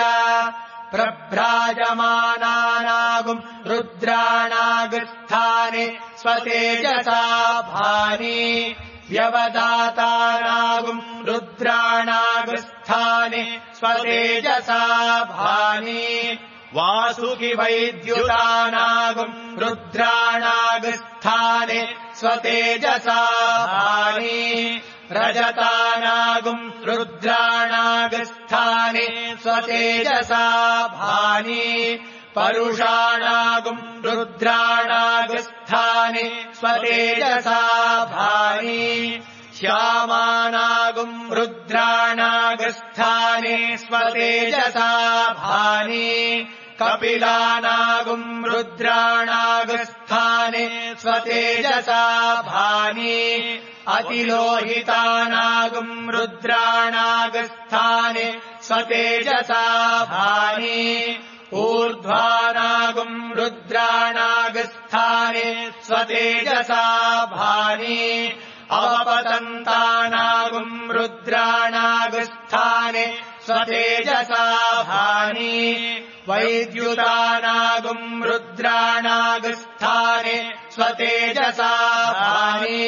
प्रभ्राजमानानागुम् रुद्राणागस्थाने स्वतेजसा भानि व्यवदातानागुम् रुद्राणागस्थाने स्वतेजसा भानि वासुकि वैद्युतानागुम् रुद्राणागस्थाने स्वतेजसा भानि रजतानागुम् रुद्राणागस्थाने स्वतेजसा भानि परुषाणागुम् रुद्राणागस्थाने स्वतेजसा भानि श्यामानागुम् रुद्राणागस्थाने स्वतेजसा भानि कपिलानागुम् रुद्राणागस्थाने स्वतेजसा भानि अतिलोहितानागुम् रुद्राणागस्थाने स्वतेजसा भानि ऊर्ध्वानागुम् रुद्राणागस्थाने स्वतेजसा भानि अवपतन्तानागुम् रुद्राणागस्थाने स्वतेजसा भानि वैद्युतानागुम् रुद्राणागस्थाने स्वतेजसा भानि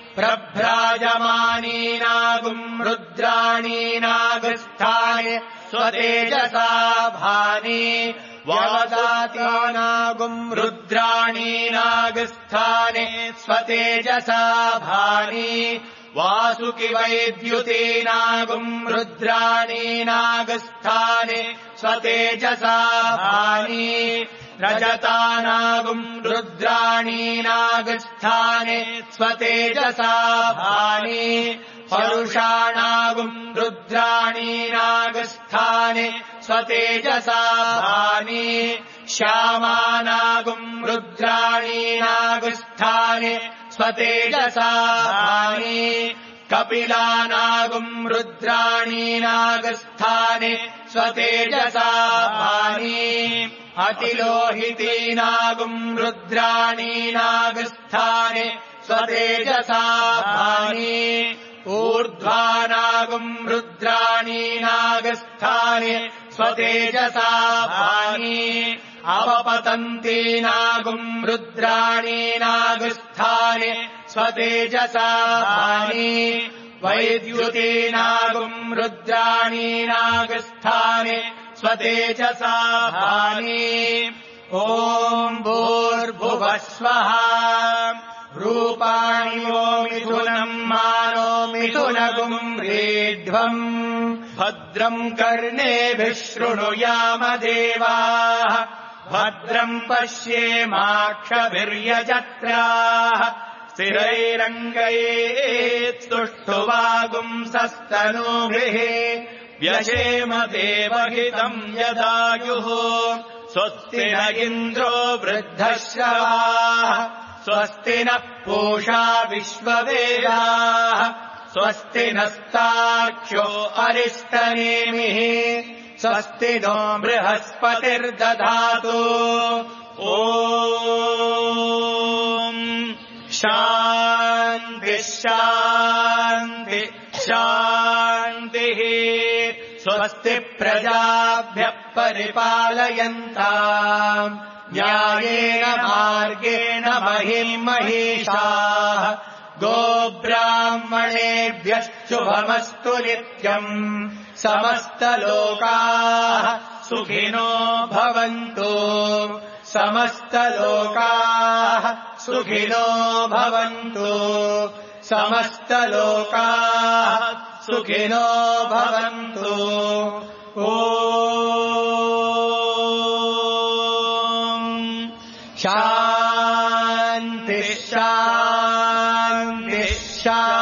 प्रभ्राजमानीनागुम् रुद्राणीनागस्थाने स्वतेजसा भानि व्यवदातानागुम् रुद्राणीनागस्थाने स्वतेजसा भानि वासुकि वैद्युतीनागुम् रुद्राणीनागस्थाने स्वतेजसा भानि रजतानागुम् रुद्राणीनागस्थाने स्वतेजसा भानि परुषाणागुम् रुद्राणीनागस्थाने स्वतेजसा भानि श्यामानागुम् रुद्राणीनागस्थाने स्वतेजसा भानि कपिलानागुम् रुद्राणीनागस्थाने स्वतेजसा भानि अतिलोहितीनागुम् रुद्राणीनागस्थाने स्वतेजसा भानि ऊर्ध्वानागुम् रुद्राणीनागस्थाने स्वतेजसा भानि अवपतन्तीनागुम् रुद्राणीनागस्थाने स्वतेजसा भानि वैद्युतीनागुम् रुद्राणी नागस्थाने स्वतेजसा भानि ॐ भूर्भुवः स्वः रूपाणि वो मिथुनम् मानो मिथुनगुम् रेढ्वम् भद्रम् कर्णेभिः शृणुयाम देवाः भद्रम् पश्येमाक्षभिर्यजत्राः स्थिरैरङ्गैस्तुष्टुवागुंसस्तनूभिः व्यशेम देवहितम् यदायुः स्वस्ति न इन्द्रो वृद्धश्रवाः स्वस्ति नः पूषा विश्ववेदाः स्वस्ति नस्तार्क्ष्यो अरिष्टनेमिः स्वस्ति नो बृहस्पतिर्दधातु ॐ शान्तिः शान्तिः शान्तिः स्वस्ति प्रजाभ्यः परिपालयन्ताम् न्यायेन मार्गेण महिषाः गोब्राह्मणेभ्यः शुभमस्तु नित्यम् समस्तलोकाः सुखिनो भवन्तु समस्तलोकाः सुखिनो भवन्तु समस्तलोकाः सुखिनो भवन्तु ॐ शान्तिः शान्तिः शान्तिः